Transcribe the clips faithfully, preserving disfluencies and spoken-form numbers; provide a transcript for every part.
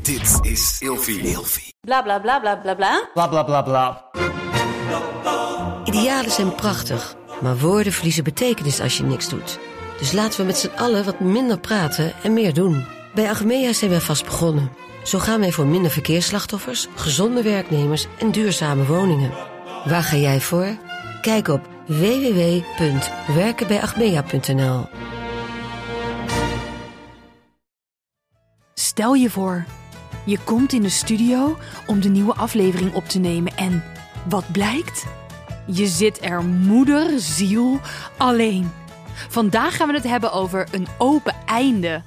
Dit is Ilfie. Ilfie. Bla bla bla bla bla bla. Bla bla bla bla. Idealen zijn prachtig, maar woorden verliezen betekenis als je niks doet. Dus laten we met z'n allen wat minder praten en meer doen. Bij Achmea zijn wij vast begonnen. Zo gaan wij voor minder verkeersslachtoffers, gezonde werknemers en duurzame woningen. Waar ga jij voor? Kijk op w w w punt werken bij achmea punt n l. Stel je voor, je komt in de studio om de nieuwe aflevering op te nemen en wat blijkt? Je zit er moeder, ziel, alleen. Vandaag gaan we het hebben over een open einde.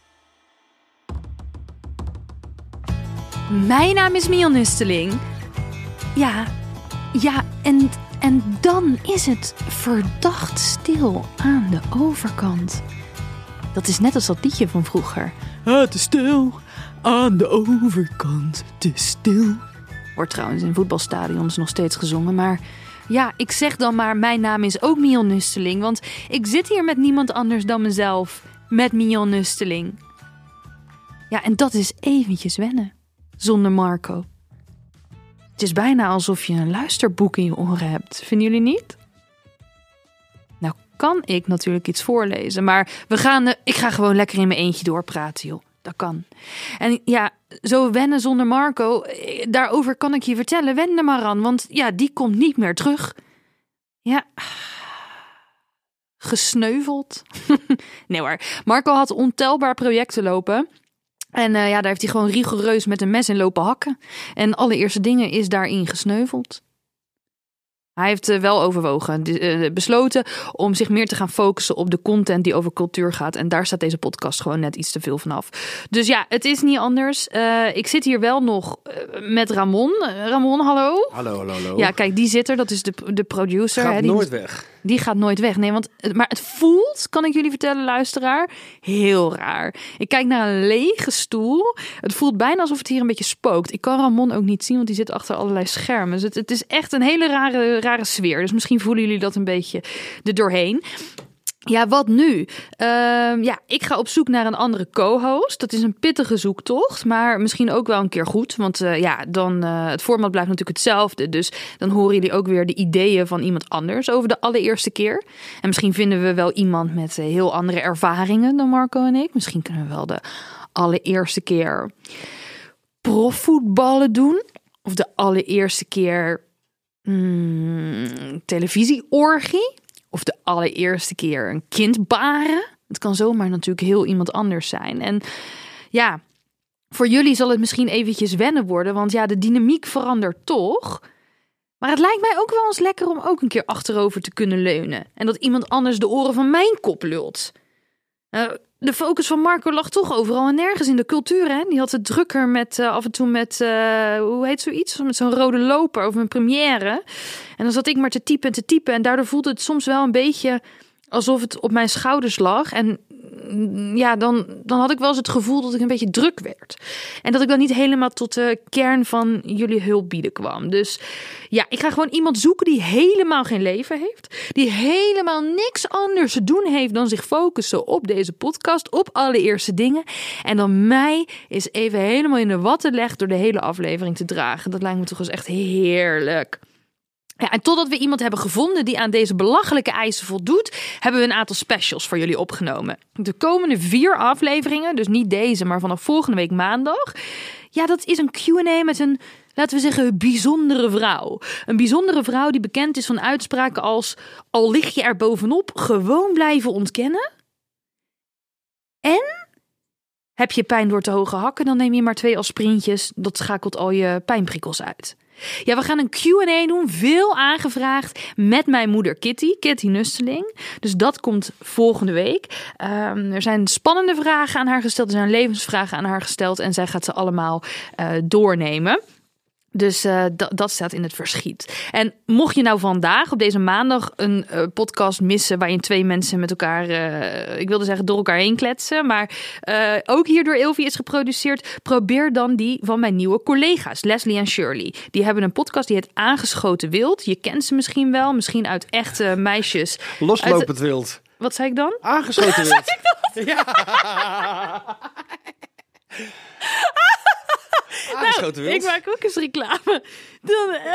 Mijn naam is Mion Nusteling. Ja, ja, en, en dan is het verdacht stil aan de overkant. Dat is net als dat liedje van vroeger. Het is stil aan de overkant, het is stil. Wordt trouwens in voetbalstadions nog steeds gezongen, maar ja, ik zeg dan maar, mijn naam is ook Mion Nusteling, want ik zit hier met niemand anders dan mezelf, met Mion Nusteling. Ja, en dat is eventjes wennen, zonder Marco. Het is bijna alsof je een luisterboek in je oren hebt, vinden jullie niet? Nou kan ik natuurlijk iets voorlezen, maar we gaan, uh, ik ga gewoon lekker in mijn eentje doorpraten, joh. Dat kan. En ja, zo wennen zonder Marco, daarover kan ik je vertellen, wen er maar aan, want ja, die komt niet meer terug. Ja, gesneuveld. Nee hoor, Marco had ontelbaar projecten lopen. En uh, ja, daar heeft hij gewoon rigoureus met een mes in lopen hakken. En allereerste dingen is daarin gesneuveld. Hij heeft uh, wel overwogen, uh, besloten om zich meer te gaan focussen op de content die over cultuur gaat. En daar staat deze podcast gewoon net iets te veel vanaf. Dus ja, het is niet anders. Uh, ik zit hier wel nog uh, met Ramon. Uh, Ramon, hallo. Hallo, hallo, hallo. Ja, kijk, die zit er. Dat is de, de producer. Gaat hè, die nooit weg. Die gaat nooit weg. Nee, want maar het voelt, kan ik jullie vertellen, luisteraar, heel raar. Ik kijk naar een lege stoel. Het voelt bijna alsof het hier een beetje spookt. Ik kan Ramon ook niet zien, want die zit achter allerlei schermen. Dus het, het is echt een hele rare, rare sfeer. Dus misschien voelen jullie dat een beetje er doorheen. Ja, wat nu? Uh, ja, ik ga op zoek naar een andere co-host. Dat is een pittige zoektocht, maar misschien ook wel een keer goed. Want uh, ja, dan uh, het format blijft natuurlijk hetzelfde. Dus dan horen jullie ook weer de ideeën van iemand anders over de allereerste keer. En misschien vinden we wel iemand met uh, heel andere ervaringen dan Marco en ik. Misschien kunnen we wel de allereerste keer profvoetballen doen. Of de allereerste keer hmm, televisieorgie. Of de allereerste keer een kind baren. Het kan zomaar natuurlijk heel iemand anders zijn. En ja, voor jullie zal het misschien eventjes wennen worden. Want ja, de dynamiek verandert toch. Maar het lijkt mij ook wel eens lekker om ook een keer achterover te kunnen leunen. En dat iemand anders de oren van mijn kop lult. Uh, de focus van Marco lag toch overal en nergens in de cultuur. Hè? Die had het drukker met uh, af en toe met, uh, hoe heet zoiets? Met zo'n rode loper over een première. En dan zat ik maar te typen en te typen. En daardoor voelde het soms wel een beetje alsof het op mijn schouders lag. En ja, dan, dan had ik wel eens het gevoel dat ik een beetje druk werd. En dat ik dan niet helemaal tot de kern van jullie hulp bieden kwam. Dus ja, ik ga gewoon iemand zoeken die helemaal geen leven heeft. Die helemaal niks anders te doen heeft dan zich focussen op deze podcast. Op allereerste dingen. En dan mij is even helemaal in de watten legt door de hele aflevering te dragen. Dat lijkt me toch eens echt heerlijk. Ja, en totdat we iemand hebben gevonden die aan deze belachelijke eisen voldoet, hebben we een aantal specials voor jullie opgenomen. De komende vier afleveringen, dus niet deze, maar vanaf volgende week maandag. Ja, dat is een Q en A met een, laten we zeggen, bijzondere vrouw. Een bijzondere vrouw die bekend is van uitspraken als: al lig je er bovenop, gewoon blijven ontkennen. En heb je pijn door te hoge hakken, dan neem je maar twee aspirintjes. Dat schakelt al je pijnprikkels uit. Ja, we gaan een Q en A doen, veel aangevraagd, met mijn moeder Kitty, Kitty Nusteling. Dus dat komt volgende week. Um, er zijn spannende vragen aan haar gesteld, er zijn levensvragen aan haar gesteld en zij gaat ze allemaal uh, doornemen. Dus uh, d- dat staat in het verschiet. En mocht je nou vandaag op deze maandag een uh, podcast missen waarin twee mensen met elkaar, uh, ik wilde zeggen door elkaar heen kletsen, maar uh, ook hier door Ilfie is geproduceerd, probeer dan die van mijn nieuwe collega's, Leslie en Shirley. Die hebben een podcast die heet Aangeschoten Wild. Je kent ze misschien wel, misschien uit echte meisjes. Loslopend uit... wild. Wat zei ik dan? Aangeschoten wild. Zei ik dat? Ja. Aangeschoten wild. Ik maak ook eens reclame. Dan... Uh...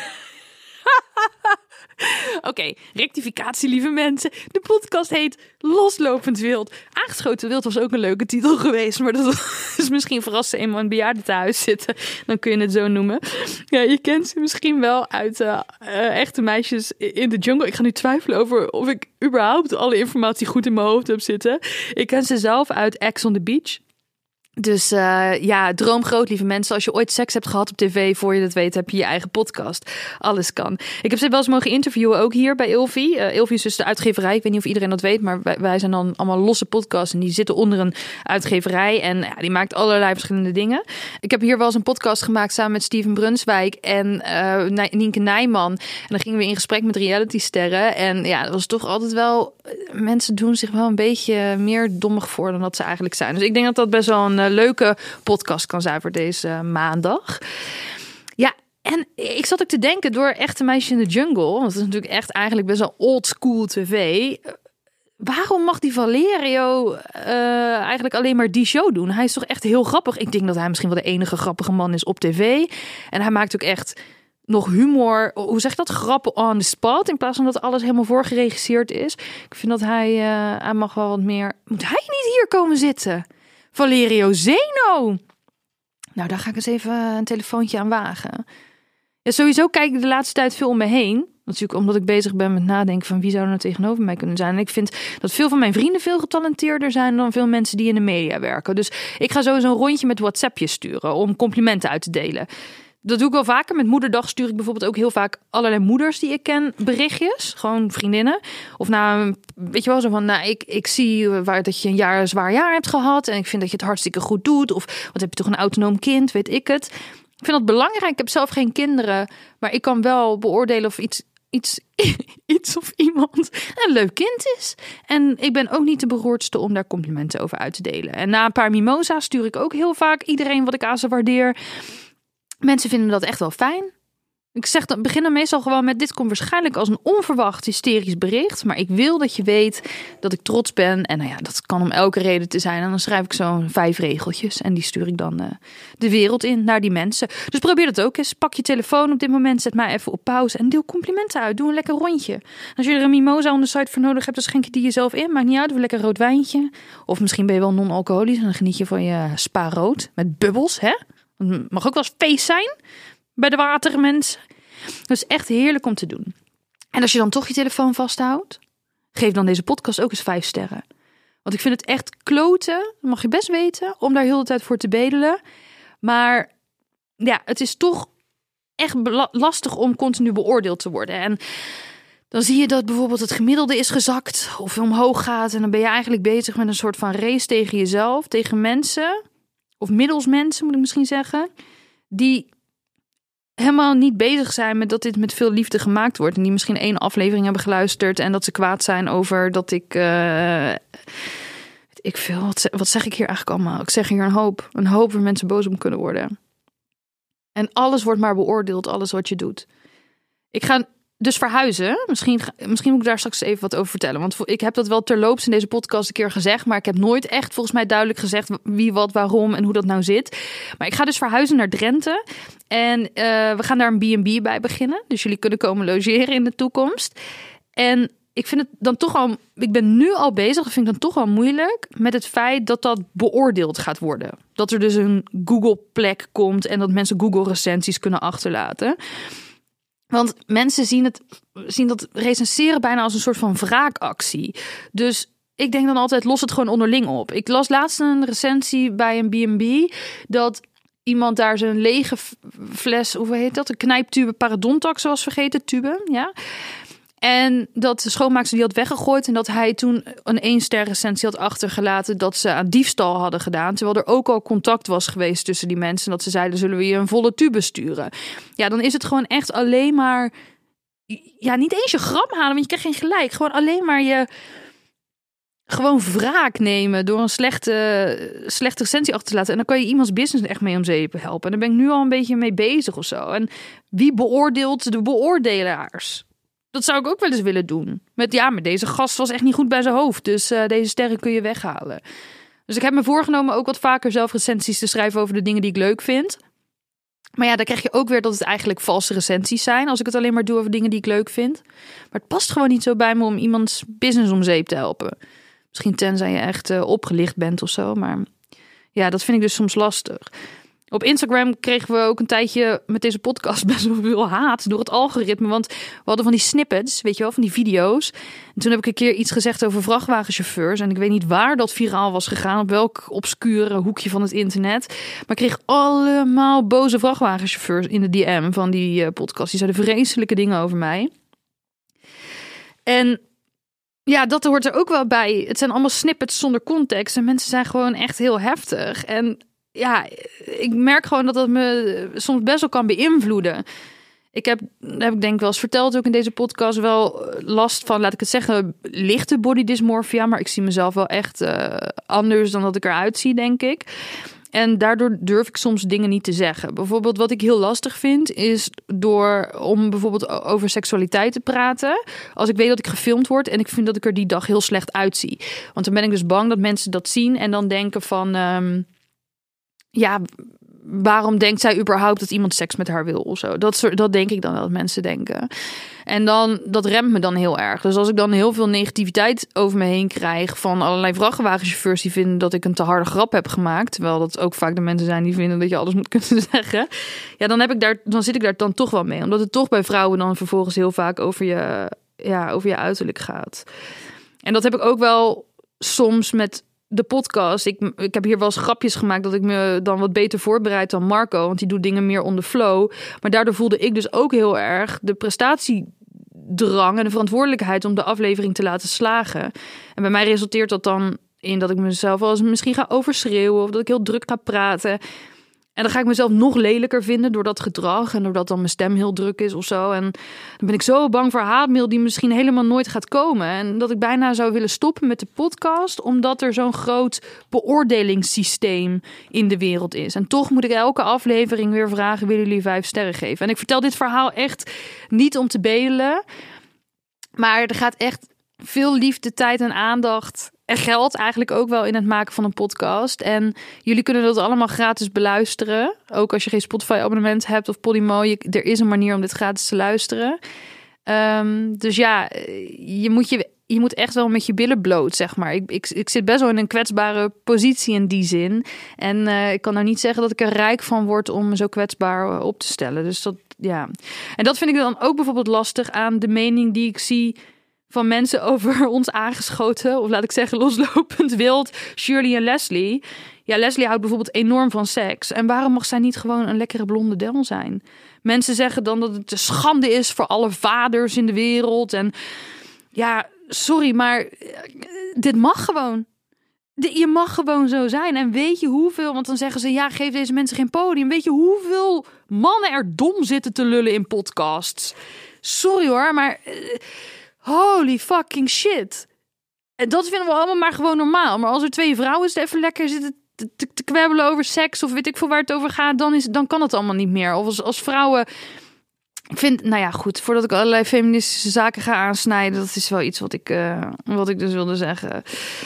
Oké, okay, rectificatie, lieve mensen. De podcast heet Loslopend Wild. Aangeschoten Wild was ook een leuke titel geweest. Maar dat is misschien verrassen eenmaal in een bejaardentehuis zitten. Dan kun je het zo noemen. Ja, je kent ze misschien wel uit uh, uh, Echte Meisjes in de Jungle. Ik ga nu twijfelen over of ik überhaupt alle informatie goed in mijn hoofd heb zitten. Ik ken ze zelf uit Ex on the Beach. Dus uh, ja, droom groot, lieve mensen. Als je ooit seks hebt gehad op tv, voor je dat weet, heb je je eigen podcast. Alles kan. Ik heb ze wel eens mogen interviewen, ook hier bij Ilvi. Uh, Ilvi is dus de uitgeverij. Ik weet niet of iedereen dat weet, maar wij, wij zijn dan allemaal losse podcasts en die zitten onder een uitgeverij en ja, die maakt allerlei verschillende dingen. Ik heb hier wel eens een podcast gemaakt samen met Steven Brunswijk en uh, Nienke Nijman. En dan gingen we in gesprek met realitysterren. En ja, dat was toch altijd wel... Mensen doen zich wel een beetje meer dommig voor dan dat ze eigenlijk zijn. Dus ik denk dat dat best wel een uh, leuke podcast kan zijn voor deze uh, maandag. Ja, en ik zat ook te denken door Echte Meisjes in de Jungle. Want dat is natuurlijk echt eigenlijk best wel old school tv. Waarom mag die Valerio uh, eigenlijk alleen maar die show doen? Hij is toch echt heel grappig. Ik denk dat hij misschien wel de enige grappige man is op tv. En hij maakt ook echt... nog humor, hoe zeg je dat? Grappen on the spot, in plaats van dat alles helemaal voorgeregisseerd is. Ik vind dat hij, uh, hij mag wel wat meer... Moet hij niet hier komen zitten? Valerio Zeno! Nou, daar ga ik eens even een telefoontje aan wagen. Ja, sowieso kijk ik de laatste tijd veel om me heen. Natuurlijk omdat ik bezig ben met nadenken van wie zou er nou tegenover mij kunnen zijn. En ik vind dat veel van mijn vrienden veel getalenteerder zijn dan veel mensen die in de media werken. Dus ik ga sowieso een rondje met WhatsAppjes sturen om complimenten uit te delen. Dat doe ik wel vaker. Met Moederdag stuur ik bijvoorbeeld ook heel vaak allerlei moeders die ik ken berichtjes. Gewoon vriendinnen. Of nou, weet je wel, zo van, nou, ik, ik zie waar dat je een jaar een zwaar jaar hebt gehad. En ik vind dat je het hartstikke goed doet. Of wat heb je toch een autonoom kind, weet ik het. Ik vind dat belangrijk. Ik heb zelf geen kinderen. Maar ik kan wel beoordelen of iets, iets, iets of iemand een leuk kind is. En ik ben ook niet de beroerdste om daar complimenten over uit te delen. En na een paar mimosa's stuur ik ook heel vaak iedereen wat ik aan ze waardeer. Mensen vinden dat echt wel fijn. Ik zeg dan, begin dan meestal gewoon met: dit komt waarschijnlijk als een onverwacht hysterisch bericht. Maar ik wil dat je weet dat ik trots ben. En nou ja, dat kan om elke reden te zijn. En dan schrijf ik zo'n vijf regeltjes. En die stuur ik dan uh, de wereld in naar die mensen. Dus probeer dat ook eens. Pak je telefoon op dit moment. Zet mij even op pauze. En deel complimenten uit. Doe een lekker rondje. Als je er een mimosa on the site voor nodig hebt, dan schenk je die jezelf in. Maakt niet uit. Doe een lekker rood wijntje. Of misschien ben je wel non-alcoholisch. En dan geniet je van je spa rood. Met bubbels, hè? Het mag ook wel eens feest zijn bij de watermensen. Dus echt heerlijk om te doen. En als je dan toch je telefoon vasthoudt, geef dan deze podcast ook eens vijf sterren. Want ik vind het echt kloten, dat mag je best weten, om daar heel de tijd voor te bedelen. Maar ja, het is toch echt lastig om continu beoordeeld te worden. En dan zie je dat bijvoorbeeld het gemiddelde is gezakt of omhoog gaat. En dan ben je eigenlijk bezig met een soort van race tegen jezelf, tegen mensen... of middels mensen, moet ik misschien zeggen, die helemaal niet bezig zijn met dat dit met veel liefde gemaakt wordt. En die misschien één aflevering hebben geluisterd en dat ze kwaad zijn over dat ik... Uh, ik veel, wat, wat zeg ik hier eigenlijk allemaal? Ik zeg hier een hoop. Een hoop waar mensen boos om kunnen worden. En alles wordt maar beoordeeld, alles wat je doet. Ik ga... Dus verhuizen, misschien, misschien moet ik daar straks even wat over vertellen. Want ik heb dat wel terloops in deze podcast een keer gezegd. Maar ik heb nooit echt volgens mij duidelijk gezegd wie, wat, waarom en hoe dat nou zit. Maar ik ga dus verhuizen naar Drenthe. En uh, we gaan daar een B en B bij beginnen. Dus jullie kunnen komen logeren in de toekomst. En ik vind het dan toch al... Ik ben nu al bezig, dat vind ik dan toch al moeilijk... met het feit dat dat beoordeeld gaat worden. Dat er dus een Google-plek komt... en dat mensen Google-recensies kunnen achterlaten... Want mensen zien, het, zien dat recenseren bijna als een soort van wraakactie. Dus ik denk dan altijd, los het gewoon onderling op. Ik las laatst een recensie bij een B en B... dat iemand daar zijn lege fles, hoe heet dat? Een knijptube parodontax was vergeten, tube, ja... En dat de schoonmaakster die had weggegooid... en dat hij toen een één-ster recensie had achtergelaten... dat ze aan diefstal hadden gedaan. Terwijl er ook al contact was geweest tussen die mensen... en dat ze zeiden, zullen we je een volle tube sturen? Ja, dan is het gewoon echt alleen maar... Ja, niet eens je gram halen, want je krijgt geen gelijk. Gewoon alleen maar je... Gewoon wraak nemen door een slechte, slechte recensie achter te laten. En dan kan je iemands business echt mee om zeep helpen. En daar ben ik nu al een beetje mee bezig of zo. En wie beoordeelt de beoordelaars? Dat zou ik ook wel eens willen doen. Met ja, maar deze gast was echt niet goed bij zijn hoofd. Dus uh, deze sterren kun je weghalen. Dus ik heb me voorgenomen ook wat vaker zelf recensies te schrijven over de dingen die ik leuk vind. Maar ja, dan krijg je ook weer dat het eigenlijk valse recensies zijn. Als ik het alleen maar doe over dingen die ik leuk vind. Maar het past gewoon niet zo bij me om iemands business om zeep te helpen. Misschien tenzij je echt uh, opgelicht bent of zo. Maar ja, dat vind ik dus soms lastig. Op Instagram kregen we ook een tijdje met deze podcast best wel veel haat door het algoritme. Want we hadden van die snippets, weet je wel, van die video's. En toen heb ik een keer iets gezegd over vrachtwagenchauffeurs. En ik weet niet waar dat viraal was gegaan, op welk obscure hoekje van het internet. Maar ik kreeg allemaal boze vrachtwagenchauffeurs in de D M van die uh, podcast. Die zeiden vreselijke dingen over mij. En ja, dat hoort er ook wel bij. Het zijn allemaal snippets zonder context. En mensen zijn gewoon echt heel heftig. En ja, ik merk gewoon dat dat me soms best wel kan beïnvloeden. Ik heb, dat heb ik denk ik wel eens verteld ook in deze podcast, wel last van, laat ik het zeggen, lichte body dysmorphia. Maar ik zie mezelf wel echt uh, anders dan dat ik eruit zie, denk ik. En daardoor durf ik soms dingen niet te zeggen. Bijvoorbeeld wat ik heel lastig vind, is door om bijvoorbeeld over seksualiteit te praten. Als ik weet dat ik gefilmd word en ik vind dat ik er die dag heel slecht uitzie. Want dan ben ik dus bang dat mensen dat zien en dan denken van, Um, ja, waarom denkt zij überhaupt dat iemand seks met haar wil of zo? Dat, soort, dat denk ik dan wel dat mensen denken. En dan, dat remt me dan heel erg. Dus als ik dan heel veel negativiteit over me heen krijg van allerlei vrachtwagenchauffeurs die vinden dat ik een te harde grap heb gemaakt, terwijl dat ook vaak de mensen zijn die vinden dat je alles moet kunnen zeggen. Ja, dan heb ik daar, dan zit ik daar dan toch wel mee. Omdat het toch bij vrouwen dan vervolgens heel vaak over je, ja, over je uiterlijk gaat. En dat heb ik ook wel soms met de podcast. Ik, ik heb hier wel eens grapjes gemaakt dat ik me dan wat beter voorbereid dan Marco, want die doet dingen meer on the flow. Maar daardoor voelde ik dus ook heel erg de prestatiedrang en de verantwoordelijkheid om de aflevering te laten slagen. En bij mij resulteert dat dan in dat ik mezelf wel eens misschien ga overschreeuwen of dat ik heel druk ga praten. En dan ga ik mezelf nog lelijker vinden door dat gedrag en doordat dan mijn stem heel druk is of zo. En dan ben ik zo bang voor haatmail die misschien helemaal nooit gaat komen. En dat ik bijna zou willen stoppen met de podcast, omdat er zo'n groot beoordelingssysteem in de wereld is. En toch moet ik elke aflevering weer vragen, willen jullie vijf sterren geven? En ik vertel dit verhaal echt niet om te bedelen, maar er gaat echt veel liefde, tijd en aandacht en geld eigenlijk ook wel in het maken van een podcast. En jullie kunnen dat allemaal gratis beluisteren. Ook als je geen Spotify-abonnement hebt of Podimo. Je, er is een manier om dit gratis te luisteren. Um, dus ja, je moet, je, je moet echt wel met je billen bloot, zeg maar. Ik, ik, ik zit best wel in een kwetsbare positie in die zin. En uh, ik kan nou niet zeggen dat ik er rijk van word om me zo kwetsbaar op te stellen. Dus dat, ja. En dat vind ik dan ook bijvoorbeeld lastig aan de mening die ik zie van mensen over ons aangeschoten, of laat ik zeggen loslopend wild, Shirley en Leslie. Ja, Leslie houdt bijvoorbeeld enorm van seks. En waarom mag zij niet gewoon een lekkere blonde del zijn? Mensen zeggen dan dat het een schande is voor alle vaders in de wereld. En ja, sorry, maar dit mag gewoon. Je mag gewoon zo zijn. En weet je hoeveel, want dan zeggen ze, ja, geef deze mensen geen podium. Weet je hoeveel mannen er dom zitten te lullen in podcasts? Sorry hoor, maar holy fucking shit. En dat vinden we allemaal maar gewoon normaal. Maar als er twee vrouwen even lekker zitten te, te, te kwebbelen over seks of weet ik veel waar het over gaat, dan, is, dan kan het allemaal niet meer. Of als, als vrouwen, ik vind, nou ja, goed, voordat ik allerlei feministische zaken ga aansnijden, dat is wel iets wat ik, uh, wat ik dus wilde zeggen.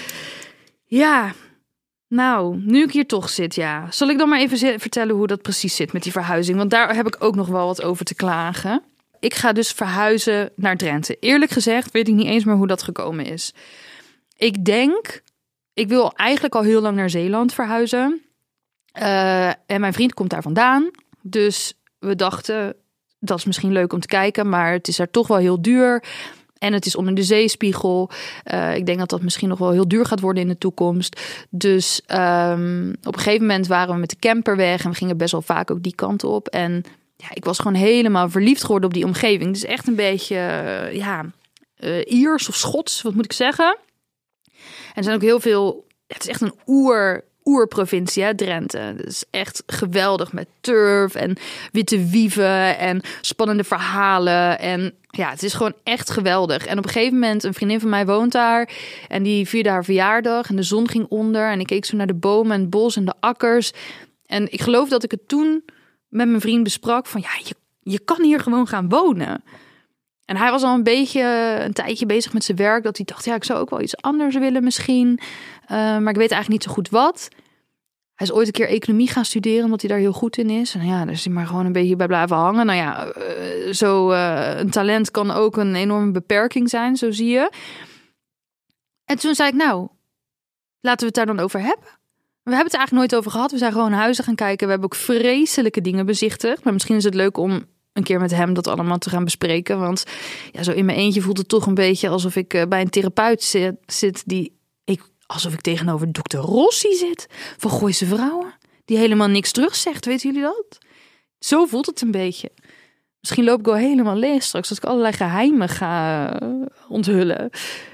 Ja, nou, nu ik hier toch zit, ja. Zal ik dan maar even vertellen hoe dat precies zit met die verhuizing? Want daar heb ik ook nog wel wat over te klagen. Ik ga dus verhuizen naar Drenthe. Eerlijk gezegd weet ik niet eens meer hoe dat gekomen is. Ik denk, ik wil eigenlijk al heel lang naar Zeeland verhuizen. Uh, en mijn vriend komt daar vandaan. Dus we dachten, dat is misschien leuk om te kijken, maar het is daar toch wel heel duur. En het is onder de zeespiegel. Uh, ik denk dat dat misschien nog wel heel duur gaat worden in de toekomst. Dus um, op een gegeven moment waren we met de camper weg en we gingen best wel vaak ook die kant op. En ja, ik was gewoon helemaal verliefd geworden op die omgeving. Het is echt een beetje, uh, ja, uh, Iers of Schots, wat moet ik zeggen. En er zijn ook heel veel, het is echt een oer, oerprovincie, hè, Drenthe. Het is echt geweldig met turf en witte wieven en spannende verhalen. En ja, het is gewoon echt geweldig. En op een gegeven moment, een vriendin van mij woont daar en die vierde haar verjaardag en de zon ging onder. En ik keek zo naar de bomen en het bos en de akkers. En ik geloof dat ik het toen met mijn vriend besprak van ja, je, je kan hier gewoon gaan wonen. En hij was al een beetje een tijdje bezig met zijn werk, dat hij dacht, ja, ik zou ook wel iets anders willen misschien. Uh, maar ik weet eigenlijk niet zo goed wat. Hij is ooit een keer economie gaan studeren, omdat hij daar heel goed in is. En ja, daar is hij maar gewoon een beetje bij blijven hangen. Nou ja, uh, zo uh, een talent kan ook een enorme beperking zijn, zo zie je. En toen zei ik, nou, laten we het daar dan over hebben. We hebben het er eigenlijk nooit over gehad. We zijn gewoon huizen gaan kijken. We hebben ook vreselijke dingen bezichtigd. Maar misschien is het leuk om een keer met hem dat allemaal te gaan bespreken. Want ja, zo in mijn eentje voelt het toch een beetje alsof ik uh, bij een therapeut zit, zit die ik, alsof ik tegenover dokter Rossi zit van Gooise Vrouwen. Die helemaal niks terugzegt, weten jullie dat? Zo voelt het een beetje. Misschien loop ik wel helemaal leeg straks als ik allerlei geheimen ga uh, onthullen.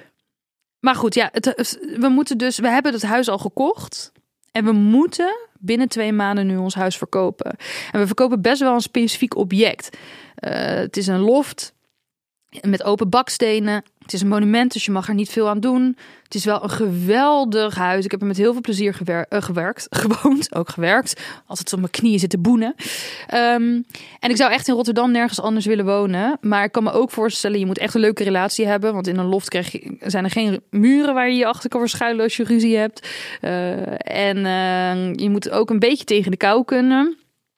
Maar goed, ja, het, we moeten dus, we hebben het huis al gekocht. En we moeten binnen twee maanden nu ons huis verkopen. En we verkopen best wel een specifiek object. Uh, het is een loft met open bakstenen. Het is een monument, dus je mag er niet veel aan doen. Het is wel een geweldig huis. Ik heb er met heel veel plezier gewer- uh, gewerkt. Gewoond, ook gewerkt. Altijd op mijn knieën zitten boenen. Um, en ik zou echt in Rotterdam nergens anders willen wonen. Maar ik kan me ook voorstellen, je moet echt een leuke relatie hebben. Want in een loft krijg je, zijn er geen muren waar je je achter kan verschuilen als je ruzie hebt. Uh, en uh, je moet ook een beetje tegen de kou kunnen.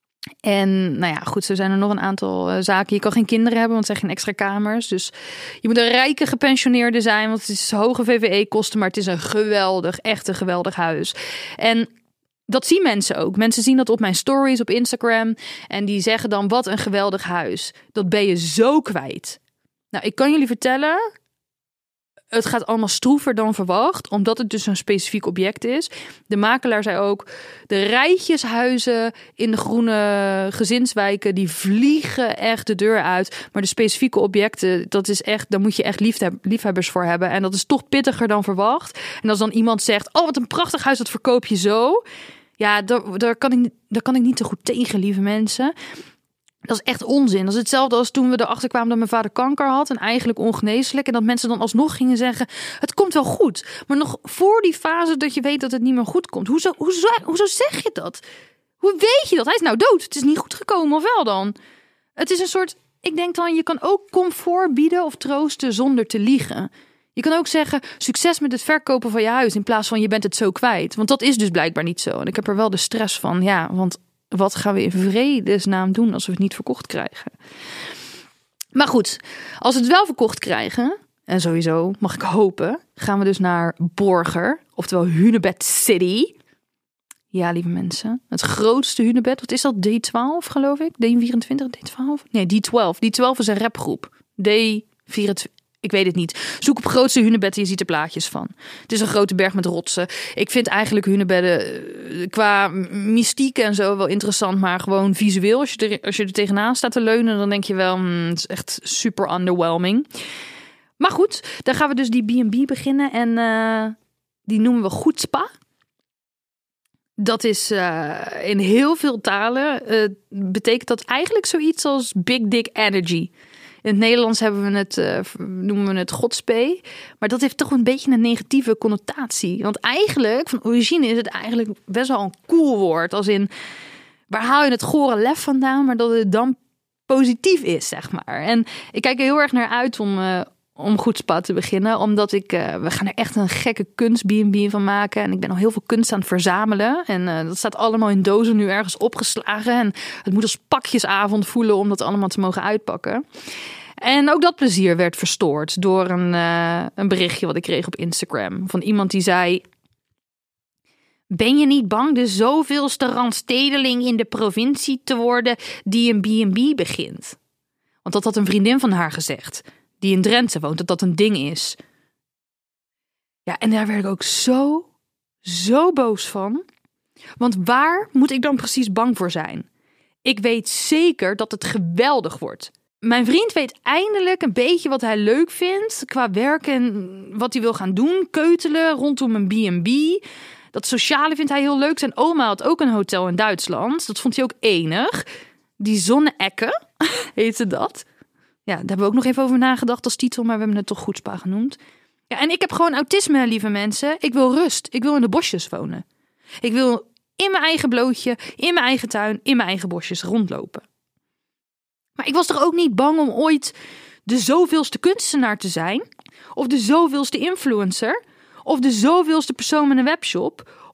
En nou ja, goed, zo zijn er nog een aantal uh, zaken. Je kan geen kinderen hebben, want het zijn geen extra kamers. Dus je moet een rijke gepensioneerde zijn, want het is hoge V V E-kosten, maar het is een geweldig, echt een geweldig huis. En dat zien mensen ook. Mensen zien dat op mijn stories op Instagram en die zeggen dan, wat een geweldig huis. Dat ben je zo kwijt. Nou, ik kan jullie vertellen, het gaat allemaal stroever dan verwacht, omdat het dus een specifiek object is. De makelaar zei ook, de rijtjeshuizen in de groene gezinswijken, die vliegen echt de deur uit. Maar de specifieke objecten, dat is echt, daar moet je echt liefheb- liefhebbers voor hebben. En dat is toch pittiger dan verwacht. En als dan iemand zegt, oh wat een prachtig huis, dat verkoop je zo. Ja, daar, daar, kan ik, daar kan ik niet te goed tegen, lieve mensen. Dat is echt onzin. Dat is hetzelfde als toen we erachter kwamen dat mijn vader kanker had en eigenlijk ongeneeslijk. En dat mensen dan alsnog gingen zeggen, het komt wel goed. Maar nog voor die fase dat je weet dat het niet meer goed komt. Hoezo, hoezo, hoezo zeg je dat? Hoe weet je dat? Hij is nou dood. Het is niet goed gekomen, of wel dan? Het is een soort, ik denk dan, je kan ook comfort bieden of troosten zonder te liegen. Je kan ook zeggen, succes met het verkopen van je huis in plaats van je bent het zo kwijt. Want dat is dus blijkbaar niet zo. En ik heb er wel de stress van, ja, want wat gaan we in vredesnaam doen als we het niet verkocht krijgen? Maar goed, als we het wel verkocht krijgen, en sowieso mag ik hopen, gaan we dus naar Borger, oftewel Hunebed City. Ja, lieve mensen, het grootste hunebed, wat is dat? D twaalf geloof ik? D vierentwintig, D twaalf? Nee, D twaalf. D twaalf is een rapgroep. D vierentwintig. Ik weet het niet. Zoek op grootste hunebed en je ziet er plaatjes van. Het is een grote berg met rotsen. Ik vind eigenlijk hunebedden qua mystiek en zo wel interessant. Maar gewoon visueel, als je er, als je er tegenaan staat te leunen, dan denk je wel, hmm, het is echt super underwhelming. Maar goed, dan gaan we dus die B en B beginnen. En uh, die noemen we Goed Spa. Dat is uh, in heel veel talen uh, betekent dat eigenlijk zoiets als Big Dick Energy. In het Nederlands hebben we het, uh, noemen we het godspee. Maar dat heeft toch een beetje een negatieve connotatie. Want eigenlijk, van origine is het eigenlijk best wel een cool woord. Als in, waar haal je het gore lef vandaan? Maar dat het dan positief is, zeg maar. En ik kijk er heel erg naar uit om, uh, om Goed Spa te beginnen. Omdat ik, uh, we gaan er echt een gekke kunst B en B van maken. En ik ben al heel veel kunst aan het verzamelen. En uh, dat staat allemaal in dozen nu ergens opgeslagen. En het moet als pakjesavond voelen om dat allemaal te mogen uitpakken. En ook dat plezier werd verstoord door een, uh, een berichtje wat ik kreeg op Instagram. Van iemand die zei, ben je niet bang de zoveelste randstedeling in de provincie te worden die een B en B begint? Want dat had een vriendin van haar gezegd, die in Drenthe woont, dat dat een ding is. Ja, en daar werd ik ook zo, zo boos van. Want waar moet ik dan precies bang voor zijn? Ik weet zeker dat het geweldig wordt. Mijn vriend weet eindelijk een beetje wat hij leuk vindt qua werk en wat hij wil gaan doen. Keutelen rondom een B en B. Dat sociale vindt hij heel leuk. Zijn oma had ook een hotel in Duitsland. Dat vond hij ook enig. Die Zonne-Ecke heette dat. Ja, daar hebben we ook nog even over nagedacht als titel, maar we hebben het toch Goed Spa genoemd. Ja, en ik heb gewoon autisme, lieve mensen. Ik wil rust. Ik wil in de bosjes wonen. Ik wil in mijn eigen blootje, in mijn eigen tuin, in mijn eigen bosjes rondlopen. Maar ik was toch ook niet bang om ooit de zoveelste kunstenaar te zijn? Of de zoveelste influencer? Of de zoveelste persoon met een webshop?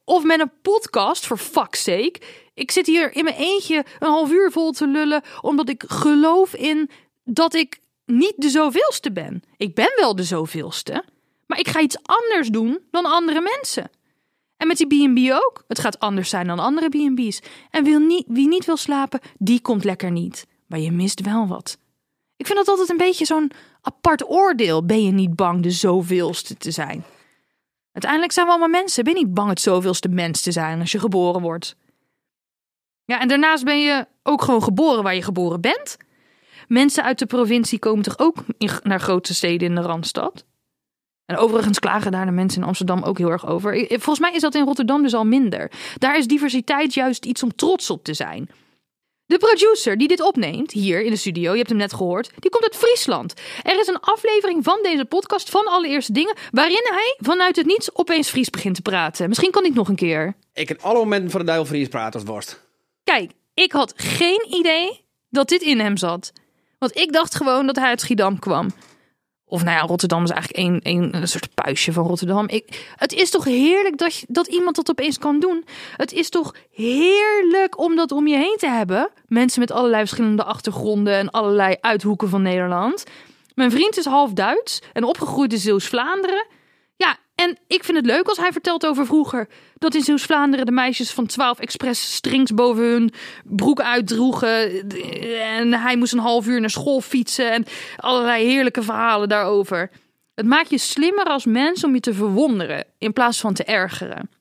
Of met een podcast, for fuck's sake. Ik zit hier in mijn eentje een half uur vol te lullen, omdat ik geloof in dat ik niet de zoveelste ben. Ik ben wel de zoveelste, maar ik ga iets anders doen dan andere mensen. En met die B en B ook. Het gaat anders zijn dan andere B en B's. En wil niet, wie niet wil slapen, die komt lekker niet. Maar je mist wel wat. Ik vind dat altijd een beetje zo'n apart oordeel. Ben je niet bang de zoveelste te zijn? Uiteindelijk zijn we allemaal mensen. Ben je niet bang het zoveelste mens te zijn als je geboren wordt? Ja, en daarnaast ben je ook gewoon geboren waar je geboren bent. Mensen uit de provincie komen toch ook naar grote steden in de Randstad? En overigens klagen daar de mensen in Amsterdam ook heel erg over. Volgens mij is dat in Rotterdam dus al minder. Daar is diversiteit juist iets om trots op te zijn. De producer die dit opneemt, hier in de studio, je hebt hem net gehoord, die komt uit Friesland. Er is een aflevering van deze podcast van Allereerste Dingen, waarin hij vanuit het niets opeens Fries begint te praten. Misschien kan hij het nog een keer. Ik kan alle momenten van de duivel Fries praten als worst. Kijk, ik had geen idee dat dit in hem zat. Want ik dacht gewoon dat hij uit Schiedam kwam. Of nou ja, Rotterdam is eigenlijk een, een, een soort puistje van Rotterdam. Ik, het is toch heerlijk dat, je, dat iemand dat opeens kan doen. Het is toch heerlijk om dat om je heen te hebben. Mensen met allerlei verschillende achtergronden en allerlei uithoeken van Nederland. Mijn vriend is half Duits en opgegroeid in Zeeuws-Vlaanderen. Ja, en ik vind het leuk als hij vertelt over vroeger dat in Zeeuws-Vlaanderen de meisjes van twaalf Express strings boven hun broek uitdroegen. En hij moest een half uur naar school fietsen en allerlei heerlijke verhalen daarover. Het maakt je slimmer als mens om je te verwonderen in plaats van te ergeren.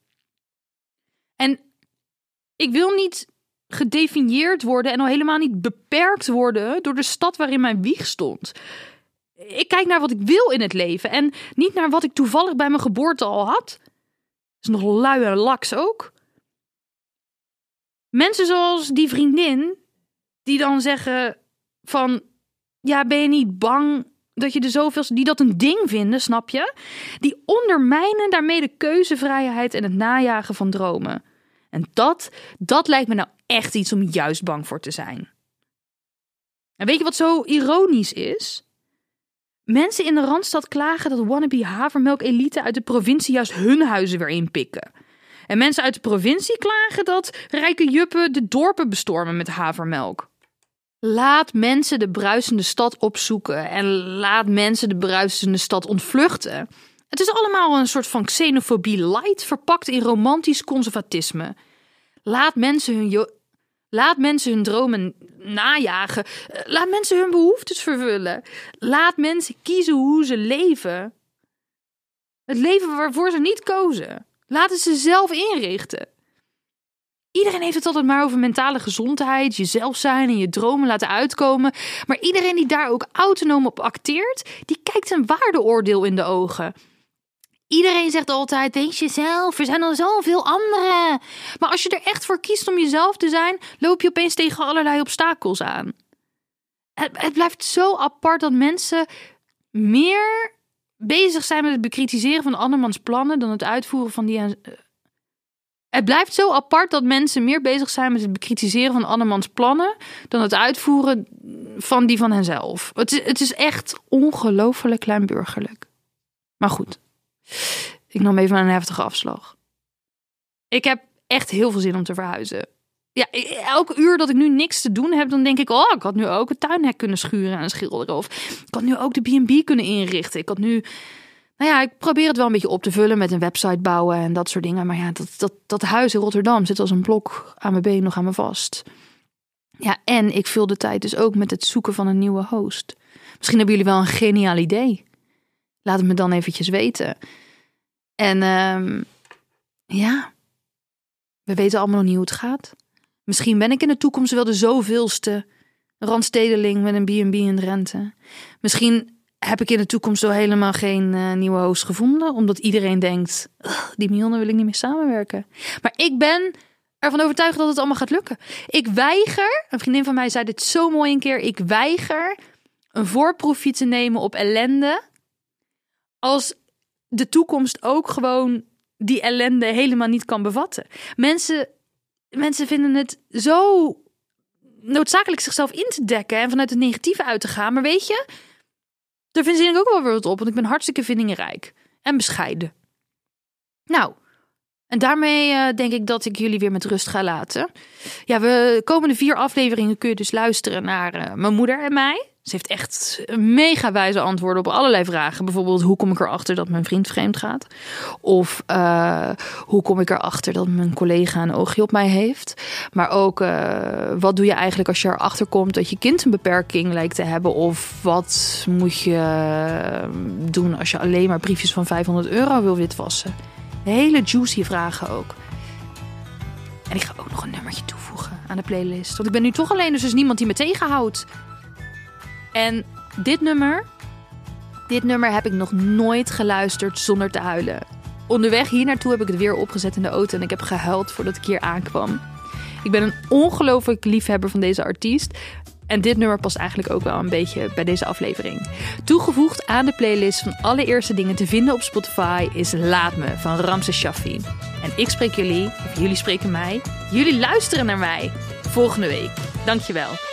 En ik wil niet gedefinieerd worden en al helemaal niet beperkt worden door de stad waarin mijn wieg stond. Ik kijk naar wat ik wil in het leven en niet naar wat ik toevallig bij mijn geboorte al had. Dat is nog lui en laks ook. Mensen zoals die vriendin die dan zeggen van, ja, ben je niet bang dat je er zoveelste, die dat een ding vinden, snap je? Die ondermijnen daarmee de keuzevrijheid en het najagen van dromen. En dat, dat lijkt me nou echt iets om juist bang voor te zijn. En weet je wat zo ironisch is? Mensen in de Randstad klagen dat wannabe havermelk-elite uit de provincie juist hun huizen weer inpikken. En mensen uit de provincie klagen dat rijke juppen de dorpen bestormen met havermelk. Laat mensen de bruisende stad opzoeken en laat mensen de bruisende stad ontvluchten. Het is allemaal een soort van xenofobie light verpakt in romantisch conservatisme. Laat mensen hun, jo- laat mensen hun dromen najagen. Laat mensen hun behoeftes vervullen. Laat mensen kiezen hoe ze leven. Het leven waarvoor ze niet kozen. Laat het ze zelf inrichten. Iedereen heeft het altijd maar over mentale gezondheid, jezelf zijn en je dromen laten uitkomen. Maar iedereen die daar ook autonoom op acteert, die kijkt een waardeoordeel in de ogen. Iedereen zegt altijd, wees jezelf, er zijn al zoveel anderen. Maar als je er echt voor kiest om jezelf te zijn, loop je opeens tegen allerlei obstakels aan. Het, het blijft zo apart dat mensen meer bezig zijn met het bekritiseren van andermans plannen dan het uitvoeren van die. Het blijft zo apart dat mensen meer bezig zijn met het bekritiseren van andermans plannen dan het uitvoeren van die van henzelf. Het is, het is echt ongelooflijk kleinburgerlijk. Maar goed. Ik nam even een heftige afslag. Ik heb echt heel veel zin om te verhuizen. Ja, elke uur dat ik nu niks te doen heb, dan denk ik, oh, ik had nu ook het tuinhek kunnen schuren en schilderen. Of ik had nu ook de B en B kunnen inrichten. Ik had nu, nou ja, ik probeer het wel een beetje op te vullen met een website bouwen en dat soort dingen. Maar ja, dat, dat, dat huis in Rotterdam zit als een blok aan mijn been nog aan me vast. Ja, en ik vul de tijd dus ook met het zoeken van een nieuwe host. Misschien hebben jullie wel een geniaal idee. Laat het me dan eventjes weten. En um, ja, we weten allemaal nog niet hoe het gaat. Misschien ben ik in de toekomst wel de zoveelste randstedeling met een B en B in Drenthe. Misschien heb ik in de toekomst wel helemaal geen uh, nieuwe host gevonden. Omdat iedereen denkt, die Mionne wil ik niet meer samenwerken. Maar ik ben ervan overtuigd dat het allemaal gaat lukken. Ik weiger, een vriendin van mij zei dit zo mooi een keer. Ik weiger een voorproefje te nemen op ellende. Als de toekomst ook gewoon die ellende helemaal niet kan bevatten. Mensen, mensen vinden het zo noodzakelijk zichzelf in te dekken en vanuit het negatieve uit te gaan. Maar weet je, daar vind ik ook wel weer wat op, want ik ben hartstikke vindingenrijk en bescheiden. Nou, En daarmee uh, denk ik dat ik jullie weer met rust ga laten. Ja, we komende vier afleveringen kun je dus luisteren naar uh, mijn moeder en mij. Ze heeft echt mega wijze antwoorden op allerlei vragen. Bijvoorbeeld, hoe kom ik erachter dat mijn vriend vreemd gaat? Of uh, hoe kom ik erachter dat mijn collega een oogje op mij heeft? Maar ook, uh, wat doe je eigenlijk als je erachter komt dat je kind een beperking lijkt te hebben? Of wat moet je doen als je alleen maar briefjes van vijfhonderd euro wil witwassen? Hele juicy vragen ook. En ik ga ook nog een nummertje toevoegen aan de playlist. Want ik ben nu toch alleen, dus er is niemand die me tegenhoudt. En dit nummer, dit nummer heb ik nog nooit geluisterd zonder te huilen. Onderweg hier naartoe heb ik het weer opgezet in de auto en ik heb gehuild voordat ik hier aankwam. Ik ben een ongelooflijk liefhebber van deze artiest. En dit nummer past eigenlijk ook wel een beetje bij deze aflevering. Toegevoegd aan de playlist van allereerste dingen te vinden op Spotify is Laat Me van Ramses Shaffi. En ik spreek jullie, of jullie spreken mij, jullie luisteren naar mij volgende week. Dankjewel.